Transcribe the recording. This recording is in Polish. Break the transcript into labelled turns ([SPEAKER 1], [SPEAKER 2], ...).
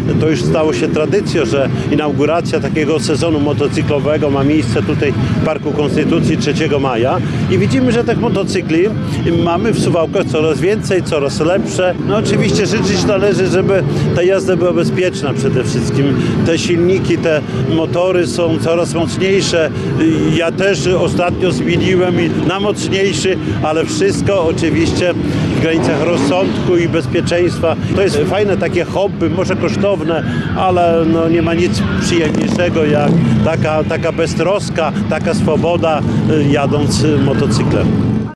[SPEAKER 1] to już stało się tradycją, że inauguracja takiego sezonu motocyklowego ma miejsce tutaj w Parku Konstytucji 3 maja i widzimy, że tych motocykli mamy w Suwałkach coraz więcej, coraz lepsze. No oczywiście życzyć należy, żeby ta jazda była bezpieczna przede wszystkim. Te silniki, te motory są coraz mocniejsze. Ja też ostatnio zmieniłem na mocniejszy, ale wszystko oczywiście w granicach rozsądku i bezpieczeństwa. To jest fajne takie hobby, może kosztowne, ale no nie ma nic przyjemniejszego jak taka beztroska, taka swoboda jadąc motocyklem.